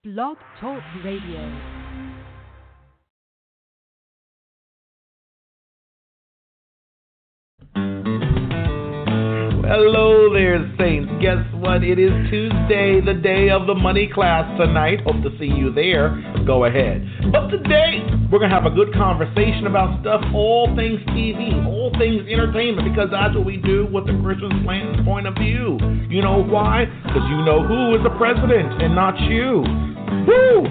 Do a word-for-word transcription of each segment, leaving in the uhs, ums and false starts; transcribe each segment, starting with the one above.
Blog Talk Radio. Hello there, Saints. Guess what? It is Tuesday, the day of the money class tonight. Hope to see you there. Go ahead. But today, we're going to have a good conversation about stuff, all things T V, all things entertainment, because that's what we do with the Christian slant point of view. You know why? Because you know who is the president and not you. Woo!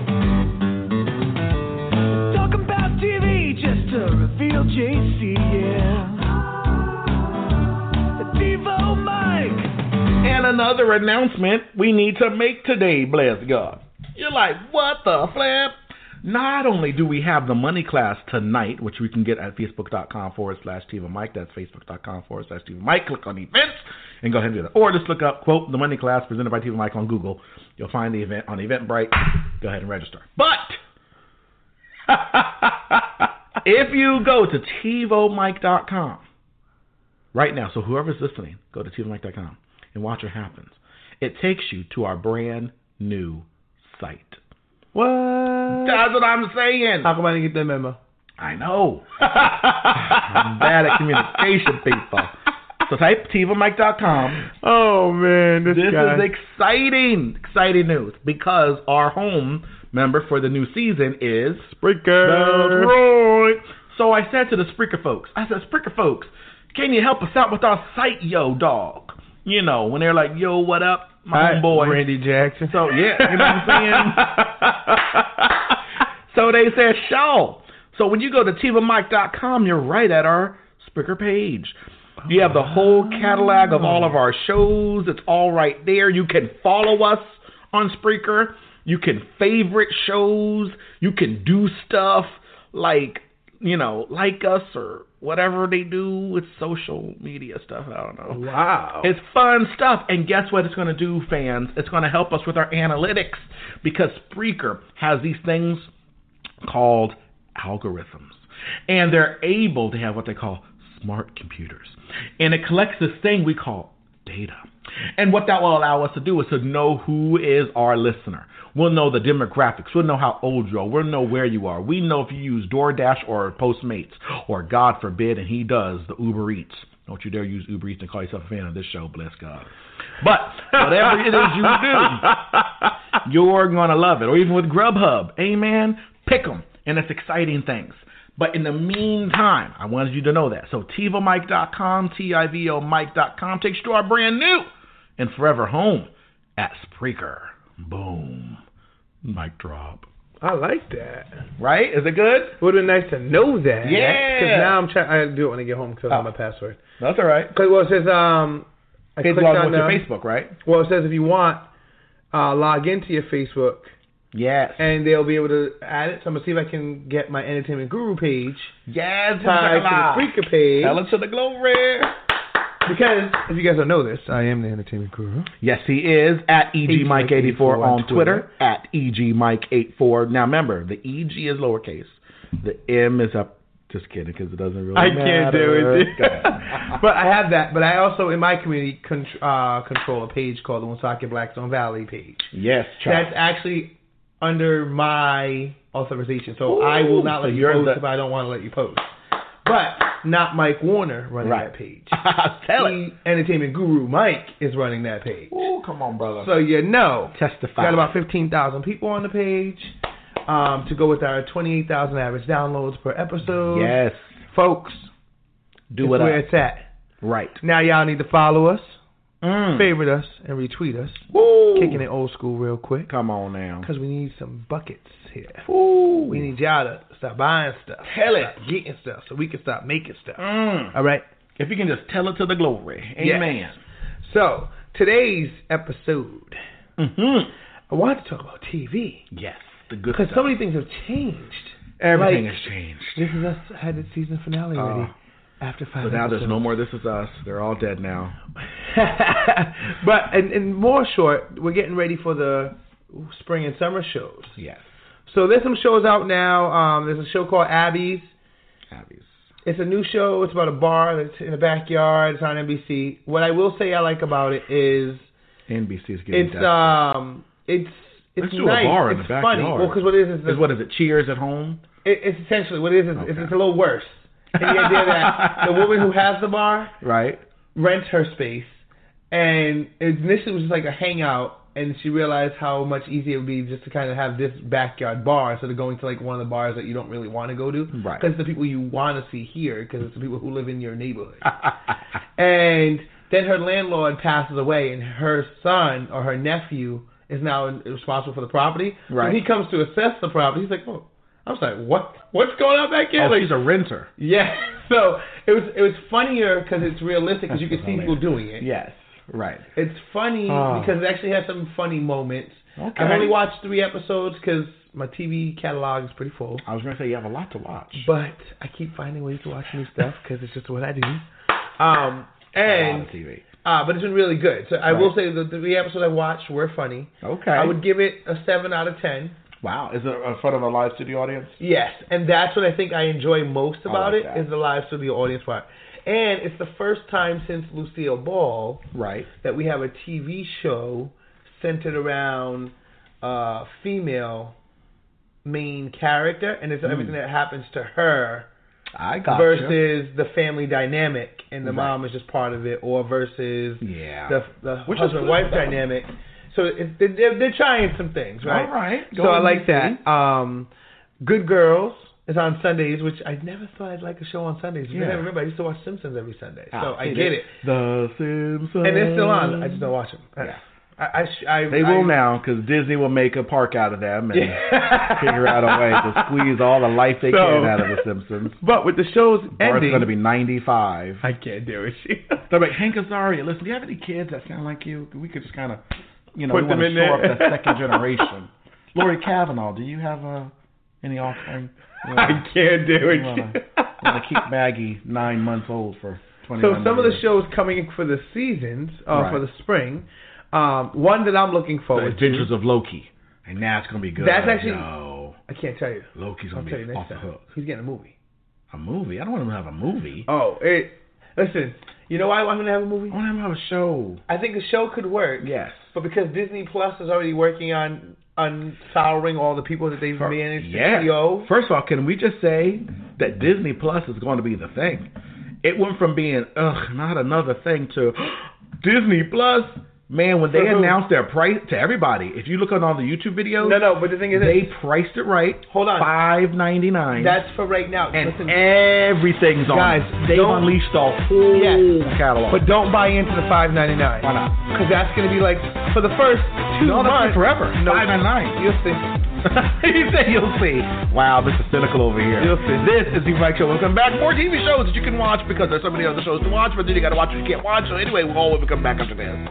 Talking about T V just to reveal J C, yeah. Devo Mike. And another announcement we need to make today, bless God. You're like, what the flip? Not only do we have the money class tonight, which we can get at facebook.com forward slash Tiva Mike. That's facebook.com forward slash Tiva Mike. Click on events and go ahead and do that. Or just look up, quote, the money class presented by Tiva Mike on Google. You'll find the event on Eventbrite. Go ahead and register. But if you go to tivo mike dot com right now, so whoever's listening, go to tivo mike dot com and watch what happens. It takes you to our brand new site. What? That's what I'm saying. How come I didn't get that memo? I know. I'm bad at communication, people. So type tivo mike dot com. Oh, man. This, this guy. is exciting, exciting news because our home member for the new season is Spreaker. That's right. So I said to the Spreaker folks, I said, Spreaker folks, can you help us out with our site, yo, dog? You know, when they're like, yo, what up, my Hi, homeboy? Randy Jackson. So, yeah, you know what I'm saying? So they said, show. So when you go to tivo mike dot com, you're right at our Spreaker page. You have the whole catalog of all of our shows. It's all right there. You can follow us on Spreaker. You can favorite shows. You can do stuff like, you know, like us or whatever they do with social media stuff. I don't know. Wow. It's fun stuff. And guess what it's going to do, fans? It's going to help us with our analytics because Spreaker has these things called algorithms. And they're able to have what they call smart computers. And it collects this thing we call data. And what that will allow us to do is to know who is our listener. We'll know the demographics. We'll know how old you are. We'll know where you are. We know if you use DoorDash or Postmates, or God forbid, and he does, the Uber Eats. Don't you dare use Uber Eats and call yourself a fan of this show, bless God. But whatever it is you do, you're going to love it. Or even with Grubhub, amen, pick them. And it's exciting things. But in the meantime, I wanted you to know that. So tivo mike dot com, T I V O Mike dot com takes you to our brand new and forever home at Spreaker. Boom. Mic drop. I like that. Right? Is it good? It would have been nice to know that. Yeah. Because now I'm trying. I do it when I get home because I oh. have my password. That's all right. Because well, it says um. I It's clicked log on with your uh, Facebook, right? Well, it says if you want, uh, log into your Facebook. Yes. And they'll be able to add it. So I'm going to see if I can get my Entertainment Guru page Yes. tied to the Spreaker page. Tell it to the glory. Because, if you guys don't know this, I am the Entertainment Guru. Yes, he is. At E G Mike eighty-four on Twitter. At E G Mike eighty-four. Now, remember, the E G is lowercase. The M is up. Just kidding, because it doesn't really I matter. can't do it. But I have that. But I also, in my community, con- uh, control a page called the Woonsocket Blackstone Valley page. Yes, child. That's actually under my authorization. So Ooh, I will not so let you you're post the... if I don't want to let you post. But not Mike Warner running right. that page. Tell the it. Entertainment Guru Mike is running that page. Ooh, come on, brother. So you know. Testify. Got about fifteen thousand people on the page. Um, to go with our twenty-eight thousand average downloads per episode. Yes. Folks. Do it's it where up. it's at. Right. Now y'all need to follow us. Mm. Favorite us and retweet us. Woo. Kicking it old school real quick. Come on now. Because we need some buckets here. Ooh. We need y'all to stop buying stuff. Tell it. Stop getting stuff so we can stop making stuff. Mm. All right? If you can just tell it to the glory. Amen. Yes. So, today's episode, Mm-hmm. I wanted to talk about T V. Yes. The good Because stuff. so many things have changed. Everything like, has changed. This Is Us had its season finale Uh, already. After five But now episodes. there's no more This Is Us. They're all dead now. But, and, and more short, we're getting ready for the spring and summer shows. Yes. So there's some shows out now. Um, there's a show called Abby's. Abby's. It's a new show. It's about a bar that's in the backyard. It's on N B C. What I will say I like about it is N B C is getting it's desperate. um it's It's Let's do nice. a bar in it's the funny. backyard. Well, because what it is is, Is what is it? Cheers at home? It, it's essentially what it is. Is Okay. it's, it's a little worse. And the idea that the woman who has the bar Right. rents her space, and initially it was just like a hangout, and she realized how much easier it would be just to kind of have this backyard bar instead of going to like one of the bars that you don't really want to go to. Right. Because it's the people you want to see here, because it's the people who live in your neighborhood. And then her landlord passes away, and her son or her nephew is now in, responsible for the property. Right. When he comes to assess the property, he's like, "Oh, I'm sorry, what? What's going on back here?" Oh, like, she's a renter. yeah. So it was it was funnier because it's realistic, because you That's can see people doing it. Yes. Right. It's funny Oh. because it actually has some funny moments. Okay. I've only watched three episodes because my T V catalog is pretty full. I was going to say you have a lot to watch. But I keep finding ways to watch new stuff because it's just what I do. Um, a lot and of T V. uh, but it's been really good. So I Right. will say the three episodes I watched were funny. Okay. I would give it a seven out of ten. Wow. Is it in front of a live studio audience? Yes, and that's what I think I enjoy most about like it that. is the live studio audience part. And it's the first time since Lucille Ball Right. that we have a T V show centered around uh, female main character, and it's Mm. everything that happens to her I got versus the family dynamic, and the Right. mom is just part of it, or versus Yeah. the the Which is husband-wife good, though. dynamic. So it, they're, they're trying some things, right? All right. So Go I and like see. that. Um, Good Girls is on Sundays, which I never thought I'd like a show on Sundays. Because Yeah. I remember I used to watch Simpsons every Sunday, so Ah, I see, get they- it. The Simpsons. And they're still on. I just don't watch them. Yeah. I, I, sh- I They I, will now, because Disney will make a park out of them and Yeah. figure out a way to squeeze all the life they So- can out of the Simpsons. But with the show's Bart's ending, going to be ninety-five. I can't do it. They're like, Hank Azaria, listen, do you have any kids that sound like you? We could just kind of, you know, Put we want them to in show there. up that second generation. Lori Kavanaugh, do you have uh, any offspring? You I wanna- can't do you it. wanna- you wanna keep Maggie nine months old for twenty. So some of the shows coming for the seasons, uh, Right. for the spring. Um, one that I'm looking The forward Adventures to. of Loki, and that's gonna be good. That's actually- no, I can't tell you. Loki's I'll gonna tell you be next off the time. hook. He's getting a movie. A movie? I don't want him to have a movie. Oh, it. Listen, you know why I want him to have a movie? I want him to have a show. I think the show could work. Yes. But because Disney Plus is already working on unsouring all the people that they've managed Yeah. to P O. First of all, can we just say that Disney Plus is going to be the thing? It went from being ugh, not another thing to Disney Plus. Man, when they For who? announced their price to everybody, if you look on all the YouTube videos, No, no, but the thing is, they priced it right. Hold on. five ninety-nine. that's for right now. and Listen, everything's on. Guys, They've don't- unleashed the whole Yes. catalog. but don't buy into the five ninety-nine. Why not? Because that's going to be like, for the first two No, that's months. forever. No, five ninety-nine. You'll see. You say you'll see. Wow, this is cynical over here. You'll see. This is the Mike Show. Welcome back. More T V shows that you can watch because there's so many other shows to watch, but then you got to watch what you can't watch. So anyway, we'll all come back after this.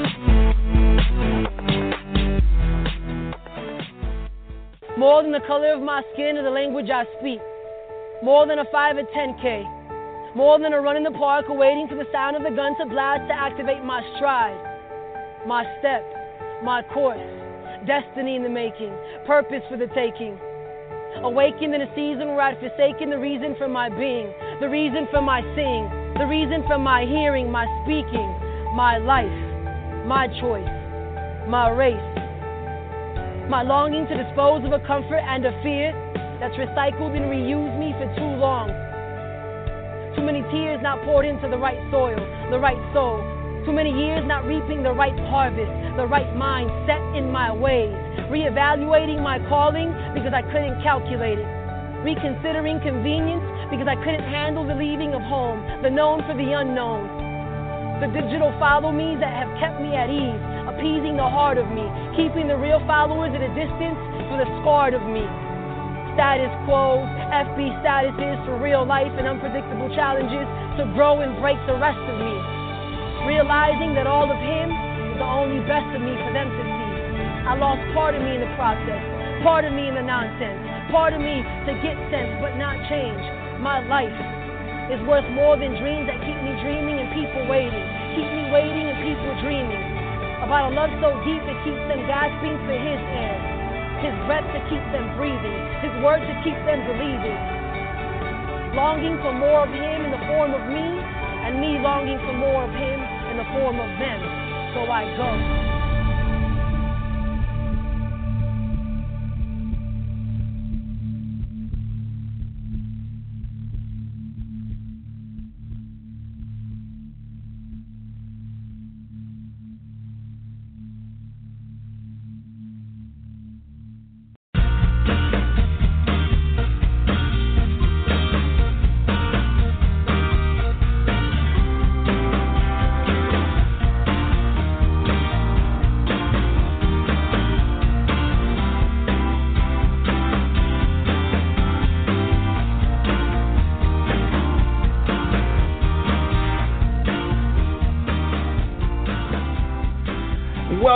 More than the color of my skin or the language I speak. More than a five or ten K. More than a run in the park or waiting for the sound of the gun to blast to activate my stride. My step, my course, destiny in the making, purpose for the taking. Awakened in a season where I'd forsaken the reason for my being, the reason for my seeing, the reason for my hearing, my speaking, my life, my choice, my race. My longing to dispose of a comfort and a fear that's recycled and reused me for too long. Too many tears not poured into the right soil, the right soul. Too many years not reaping the right harvest, the right mind set in my ways. Reevaluating my calling because I couldn't calculate it. Reconsidering convenience because I couldn't handle the leaving of home, the known for the unknown. The digital follow me's that have kept me at ease, appeasing the heart of me, keeping the real followers at a distance for the scarred of me. Status quo, F B statuses for real life and unpredictable challenges to grow and break the rest of me. Realizing that all of him is the only best of me for them to see. I lost part of me in the process, part of me in the nonsense, part of me to get sense but not change. My life is worth more than dreams that keep me dreaming and people waiting. Keep me waiting and people dreaming. About a love so deep it keeps them gasping for his air. His breath to keep them breathing. His word to keep them believing. Longing for more of him in the form of me, and me longing for more of him in the form of them. So I go.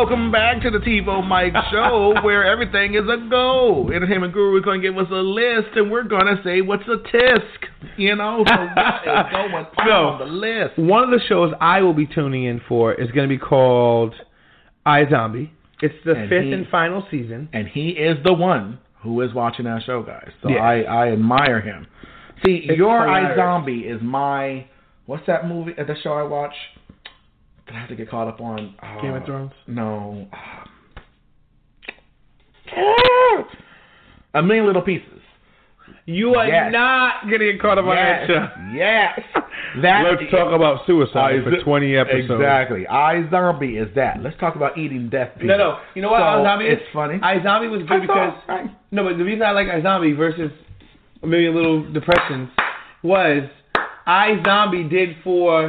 Welcome back to the TiVo Mike Show, where everything is a go. Entertainment Guru is going to give us a list, and we're going to say what's a tisk. You know, so what is going on so, on the list? One of the shows I will be tuning in for is going to be called iZombie. It's the And fifth he- and final season. And he is the one who is watching that show, guys. So Yes. I, I admire him. See, It's your hilarious. iZombie is my, what's that movie, uh, the show I watch that I have to get caught up on? Uh, Game of Thrones? No. A Million Little Pieces. You are Yes. not going to get caught up on that Yes. show. Yes. That Let's talk about suicide for I- twenty episodes. Exactly. iZombie is that. Let's talk about eating death people. No, no. You know what So, iZombie is? it's funny. iZombie was good I because... saw- I- No, but the reason I like iZombie versus A Million Little Depressions was iZombie did for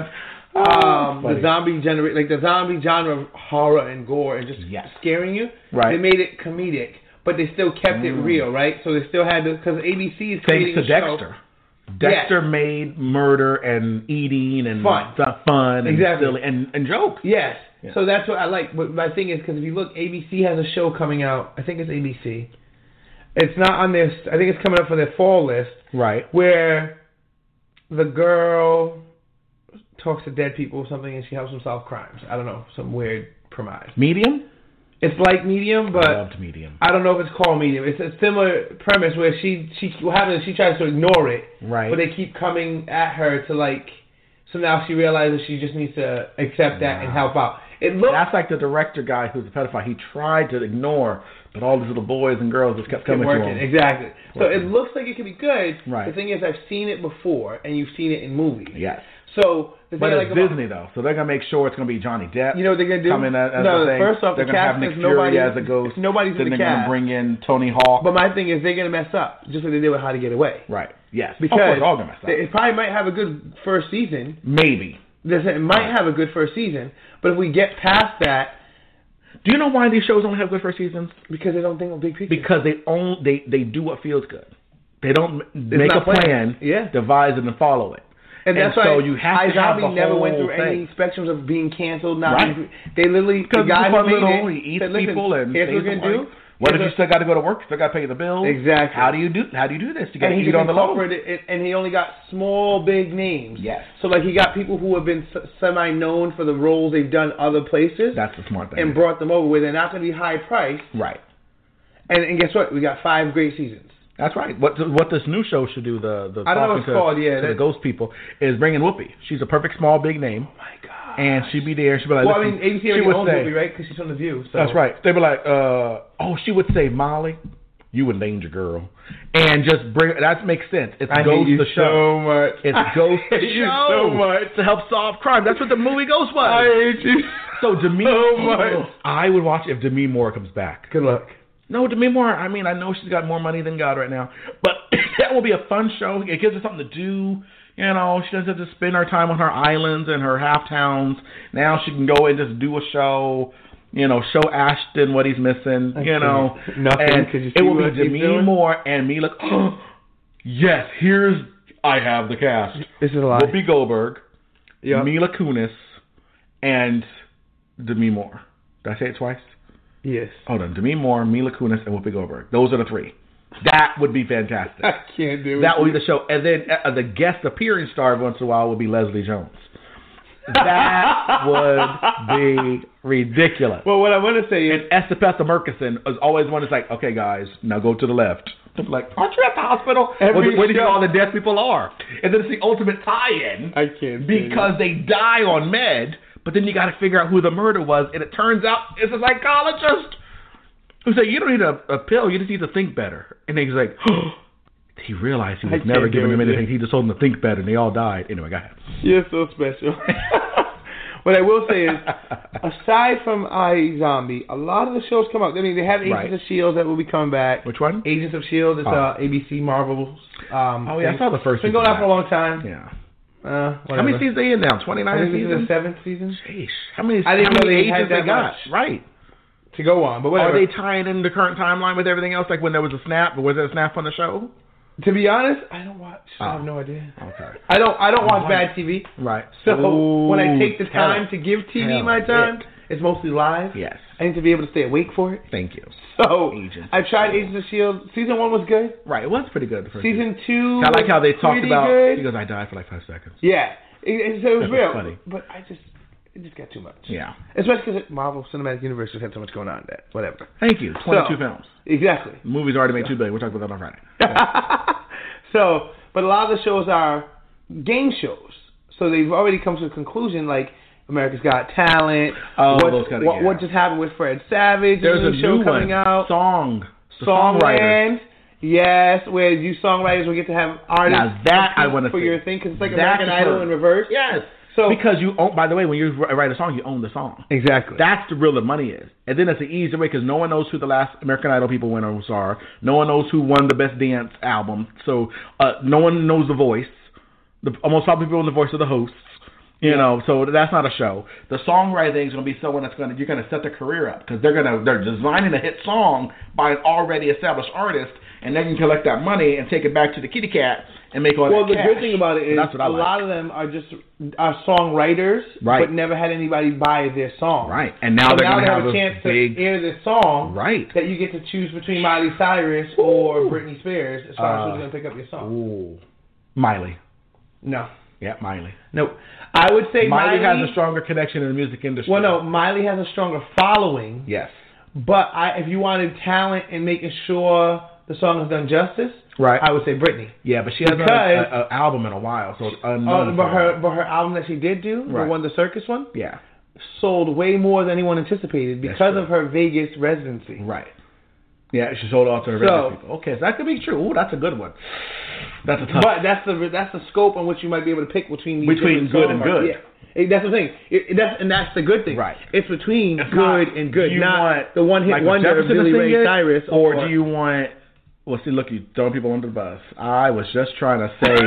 um, funny. the zombie gener- like the zombie genre of horror and gore and just Yes. scaring you. Right. They made it comedic, but they still kept it Mm. real, right? So they still had to, because A B C is Thanks creating to a show. Dexter. Dexter Yes. made murder and eating and Fun. stuff fun and Exactly. silly and, and jokes. Yes. Yeah. So that's what I like. But my thing is, because if you look, A B C has a show coming out. I think it's A B C. It's not on this. I think it's coming up for their fall list. Right. Where the girl talks to dead people or something and she helps them solve crimes. I don't know, some weird premise. Medium? It's like Medium, but I loved Medium. I don't know if it's called Medium. It's a similar premise where she she what happens is she tries to ignore it, Right. but they keep coming at her to like. So now she realizes she just needs to accept that and help out. It looks That's like the director guy who's a pedophile. He tried to ignore, but all these little boys and girls just kept coming working to him. exactly. So Working. it looks like it could be good. Right. The thing is, I've seen it before, and you've seen it in movies. Yes. So the But thing I it's like about- Disney, though, so they're going to make sure it's going to be Johnny Depp. You know what they're gonna do? Coming as, as no, a thing. first off, they're the going to have cast Nick is Fury nobody, as a ghost. Nobody's then in the they're going to cast. bring in Tony Hawk. But my thing is, they're gonna mess up, just like they did with How to Get Away. Right. Yes. Because of course, all going to mess up. they- it probably might have a good first season. Maybe. There's- It might have a good first season, but if we get past that, Do you know why these shows only have good first seasons? because they don't think of big picture. Because they own they they do what feels good. They don't m- make a not planned. plan, Yeah. devise it, and follow it. And that's so why you have to have iZombie the never whole went through thing. any spectrums of being canceled. Not Right. being, they literally the Because guy it's who fun made little, it he eats said, "Listen, people and here's what we're stays gonna do. alive. What if Here's you still got to go to work? Still got to pay the bills? Exactly. How do you do? How do you do this to get and he eat just on the low? incorporated it, and he only got small, big names. Yes. So like he got people who have been s- semi-known for the roles they've done other places, That's the smart thing. and brought them over where they're not going to be high priced. right. And, and guess what? We got five great seasons. That's right. What what this new show should do, the the I don't know talking what it's to, called, yeah, to the that- ghost people, is bring in Whoopi. She's a perfect small big name, Oh my god. and she'd be there. She'd be like, well, I listen, mean, A B C she already would owns say, movie, right? Because she's on The View. So. That's right. They'd be like, uh, oh, she would say, Molly, you in danger, girl, and just bring. That makes sense. It's I Ghost hate you the show. so much. It's I Ghost the hate you show so much. to help solve crime. That's what the movie Ghost was. I hate you so Demi, so much. I would watch if Demi Moore comes back. Good luck. No, Demi Moore, I mean, I know she's got more money than God right now, but that will be a fun show. It gives her something to do. You know, she doesn't have to spend her time on her islands and her half towns. Now she can go and just do a show, you know, show Ashton what he's missing, I you know. can't. Nothing. And Could you it see will what be he's Demi doing? Moore and me like, oh, yes, here's, I have the cast. This is a lie. Whoopi Goldberg, Yep. Mila Kunis, and Demi Moore. Did I say it twice? Yes. Hold on. Demi Moore, Mila Kunis, and Whoopi Goldberg. Those are the three. That would be fantastic. I can't do it. That would be the show. And then uh, the guest appearing star once in a while would be Leslie Jones. That would be ridiculous. Well, what I want to say is, And Estepetha Murkison is always one that's like, okay, guys, now go to the left. I'm like, aren't you at the hospital? Every Where, where do you show- think all the dead people are? And then it's the ultimate tie-in I can't because they die on med, but then you got to figure out who the murder was, and it turns out it's a psychologist who said, you don't need a, a pill, you just need to think better. And he's like, he realized he was I never can't giving do them it, anything. He just told them to think better, and they all died. Anyway, go ahead. You're so special. What I will say is, aside from iZombie, a lot of the shows come out. I mean, they have Agents Right. of S H I E L D that will be coming back. Which one? Agents of S H I E L D is Oh. uh, A B C Marvel's. Um, Oh, yeah, I thing. saw the first It's been season going on of for a long time. Yeah. Uh, How many whatever. seasons are they in now? I twenty-nine think this is seasons? the seventh season Sheesh. How many, I didn't how know many they had agents they that got? much. Right. to go on, but whatever. Are they tying in the current timeline with everything else? Like when there was a snap, but was there a snap on the show? To be honest, I don't watch. I have Oh. no idea. Okay. I don't. I don't watch Oh, bad T V. Right. So Ooh, when I take the tell time it. to give T V Tell my it. time, it's mostly live. Yes. I need to be able to stay awake for it. Thank you. So Agents. I tried Agents of S H I E L D. Season one was good. Right, it was pretty good. The first Season two. I like how they talked pretty about. Good. He goes, I died for like five seconds. Yeah, it, it, so it was That was real. funny. But I just, it just got too much. Yeah. Especially because Marvel Cinematic Universe just had so much going on that. Whatever. Thank you. Twenty-two So, films. Exactly. The movie's already made two billion. We'll talk about that on Friday. So, but a lot of the shows are game shows. So they've already come to a conclusion, like America's Got Talent. Oh, what, those kind of, what, yeah. what just happened with Fred Savage? There's a a new show new coming one. out. Song. The Songwriters. Songland. Yes, where you songwriters will get to have artists Now that I want to for see. your thing, because it's like That's American Idol her. in reverse. Yes. So Because you own, by the way, when you write a song, you own the song. exactly. That's the real the money is. And then it's an easy way because no one knows who the last American Idol people winners are. No one knows who won the best dance album. So uh, no one knows the voice. The, almost all people know the voice of the hosts. You Yeah. know, so that's not a show. The songwriting is going to be someone that's going to you're going to set their career up because they're going to they're designing a hit song by an already established artist, and they can collect that money and take it back to the kitty cat and make all well, that the cash. good thing about it is That's what I a like. lot of them are just are songwriters, Right. but never had anybody buy their song. Right, and now So they're now going they to have have a chance big to air this song. right. That you get to choose between Miley Cyrus or Ooh. Britney Spears as far as Uh, who's going to pick up your song. Ooh, Miley. No. Yeah, Miley. Nope. I would say Miley, Miley, has a stronger connection in the music industry. well, no, Miley has a stronger following. Yes. But I, if you wanted talent and making sure the song is done justice, Right. I would say Britney. Yeah, but she hasn't Because- had an album in a while, so it's unknown. Uh, but for her, but her album that she did do, Right. the one, the Circus one, Yeah. sold way more than anyone anticipated That's because true. of her Vegas residency. Right. Yeah, she sold out to her So- radio people. Okay, so that could be true. Ooh, that's a good one. That's a tough. But that's the that's the scope on which you might be able to pick between these Between different good and songs. good. Yeah, It- that's the thing. It, it- that's and that's the good thing. Right. It's between It's good not- and good, do you not want the one hit Michael wonder of Jefferson to Billy sing Ray it, Cyrus, or do you want? Well, see, look, you throwing people under the bus. I was just trying to say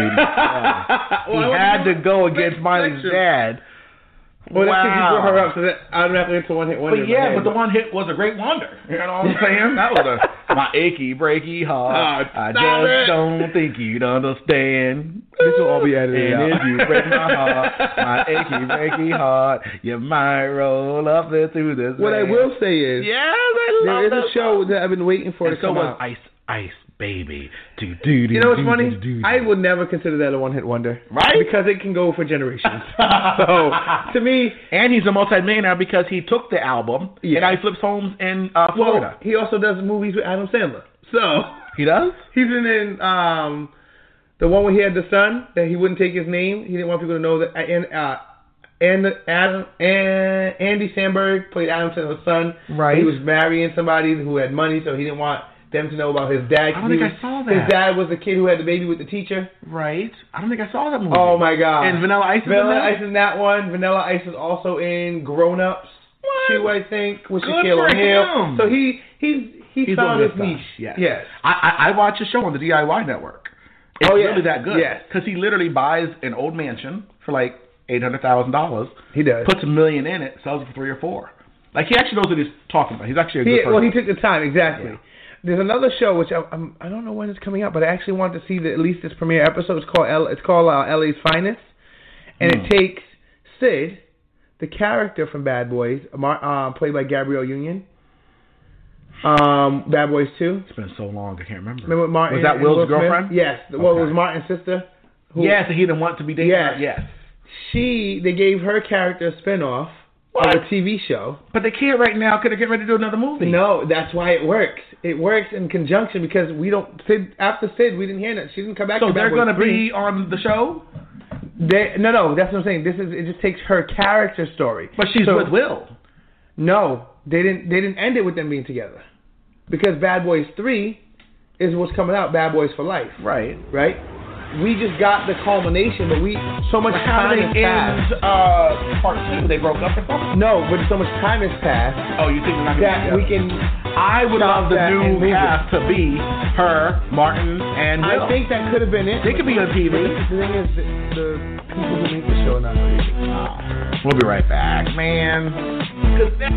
uh, he Well, I had to want go to against Miley's spectrum. dad. Well, that's because you Wow. brought her up, so that automatically into one hit wonder. But yeah, but the one hit was a great wonder. You know what I'm saying? That was a my achy, breaky heart. Oh, I stop just it. don't think you'd understand. This will all be edited And out. if you break my heart, my achy, breaky heart, you might roll up there through this. What I land. will say is, yes, I love there is that a show song. that I've been waiting for And to so come was out. Ice, Ice Baby. Do do do. You know what's do, funny? do, do, do. I would never consider that a one-hit wonder, Right? Because it can go for generations. So to me, And he's a multi-millionaire because he took the album Yeah. and now he flips homes in uh, Florida. well, he also does movies with Adam Sandler. So He does? he's in, in um the one where he had the son that he wouldn't take his name. He didn't want people to know that. And uh, and Adam and Andy Samberg played Adam Sandler's son. Right. He was marrying somebody who had money, so he didn't want them to know about his dad. I don't He think was- I saw His that. dad was the kid who had the baby with the teacher. Right. I don't think I saw that movie. Oh my god. And Vanilla Ice is in Vanilla that? Ice is in that one. Vanilla Ice is also in Grown Ups too, I think, with Good Shaquille for O'Neal. him. So he he's he He's found doing his good stuff. niche. Yes. Yes. I, I, I watch a show on the D I Y network. It's Oh, yeah. really that good. Yes. Because he literally buys an old mansion for like eight hundred thousand dollars, He does. puts a million in it, sells it for three or four. Like, he actually knows what he's talking about. He's actually a good He, person. well, he took the time, exactly. Yeah. There's another show which I, I'm, I don't know when it's coming out, but I actually want to see the, at least this premiere episode. It's called L, it's called uh, L A's Finest, and Hmm. it takes Sid, the character from Bad Boys, Mar, uh, played by Gabrielle Union. Um, Bad Boys two. It's been so long, I can't remember. Remember Martin? Was that and Will's Will Smith? girlfriend? Yes. Well, it Okay. was Martin's sister. Who, Yes, and he didn't want to be dating Yes. her. Yes. She, they gave her character a spinoff What? of a T V show. But they can't right now because they're getting ready to do another movie. No, that's why it works. It works in conjunction because we don't. Sid, after Sid, we didn't hear that. She didn't come back. So to they're Bad Boys going to three. be on the show? They, no, no, that's what I'm saying. This is it. Just takes her character story. But she's So- with Will. No, they didn't. They didn't end it with them being together, because Bad Boys three is what's coming out. Bad Boys for Life, Right. right? We just got the culmination, but we so much But how time did has it passed. end uh, part two? They broke up or something? No, but so much time has passed Oh, you think they're not going that to we can. I would stop love the that and new move it. cast to be her, Martin, and Will. I think that could have been it. They could be on T V. But the thing is, the, the people who make the show are not crazy. We'll be right back, man. 'Cause that-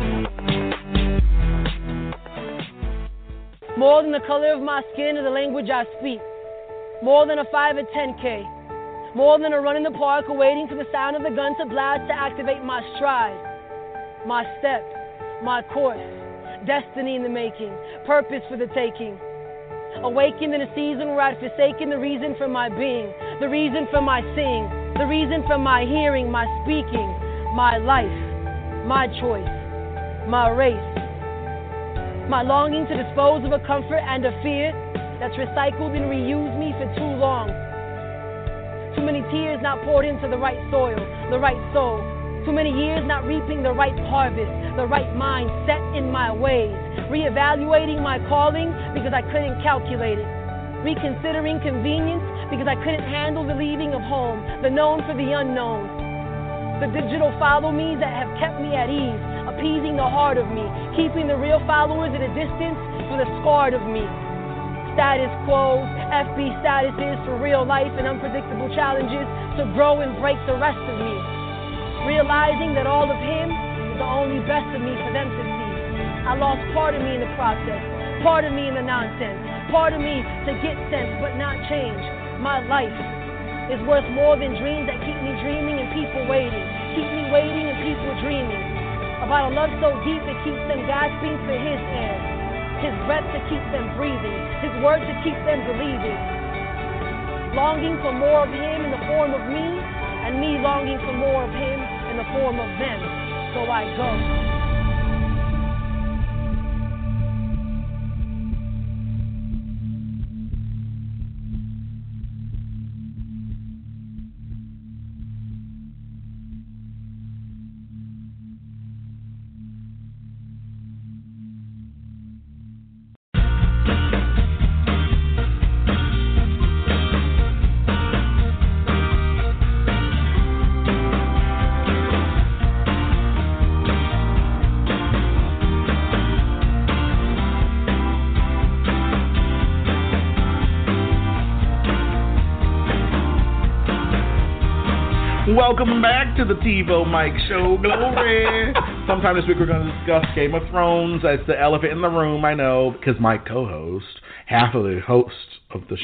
More than the color of my skin or the language I speak. More than a five or ten K. More than a run in the park or waiting for the sound of the gun to blast to activate my stride. my step, my course, destiny in the making, purpose for the taking. Awakened in a season where I'd forsaken the reason for my being, the reason for my seeing, the reason for my hearing, my speaking, my life, my choice, my race. My longing to dispose of a comfort and a fear that's recycled and reused me for too long. Too many tears not poured into the right soil, the right soul. Too many years not reaping the right harvest, the right mind set in my ways. Reevaluating my calling because I couldn't calculate it. Reconsidering convenience because I couldn't handle the leaving of home, the known for the unknown. The digital follow me's that have kept me at ease, appeasing the heart of me, keeping the real followers at a distance for the scarred of me. Status quos, F B statuses for real life and unpredictable challenges to grow and break the rest of me. Realizing that all of him is the only best of me for them to see. I lost part of me in the process, part of me in the nonsense, part of me to get sense but not change. My life is worth more than dreams that keep me dreaming and people waiting, keep me waiting and people dreaming about a love so deep it keeps them gasping for his air, his breath to keep them breathing, his word to keep them believing. Longing for more of him in the form of me, and me longing for more of him in the form of them. So I go. Welcome back to the TiVo Mike Show. Glory. Sometime this week we're going to discuss Game of Thrones. That's the elephant in the room, I know, because my co-host, half of the host of the